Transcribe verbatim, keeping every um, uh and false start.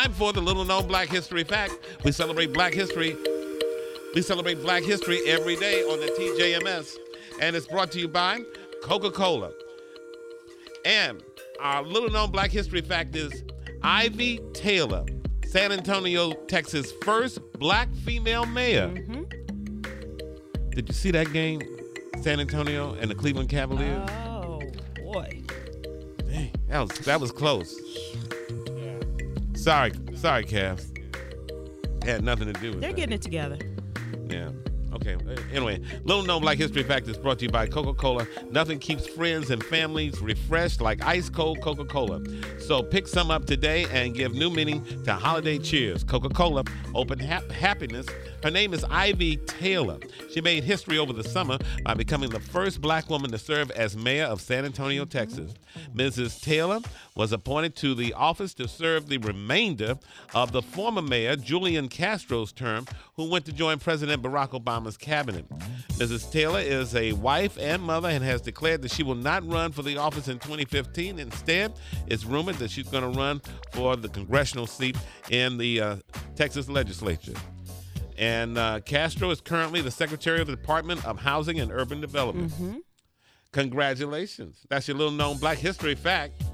time for the little known Black History Fact. We celebrate Black history. We celebrate Black history every day on the T J M S. And it's brought to you by Coca-Cola. And our little known Black History Fact is Ivy Taylor, San Antonio, Texas' first Black female mayor. Mm-hmm. Did you see that game, San Antonio and the Cleveland Cavaliers? Oh, boy. Dang, that was, that was close. Yeah. Sorry, sorry, Cavs. Had nothing to do with They're that. getting it together. Yeah. Okay. Anyway, Little Known Black History Fact is brought to you by Coca-Cola. Nothing keeps friends and families refreshed like ice cold Coca-Cola. So pick some up today and give new meaning to holiday cheers. Coca-Cola, open hap- happiness. Her name is Ivy Taylor. She made history over the summer by becoming the first Black woman to serve as mayor of San Antonio, Texas. Missus Taylor was appointed to the office to serve the remainder of the former mayor, Julian Castro's term, who went to join President Barack Obama's cabinet. Missus Taylor is a wife and mother and has declared that she will not run for the office in twenty fifteen. Instead, it's rumored that she's going to run for the congressional seat in the uh, Texas legislature. And uh, Castro is currently the Secretary of the Department of Housing and Urban Development. Mm-hmm. Congratulations. That's your little known Black History Fact.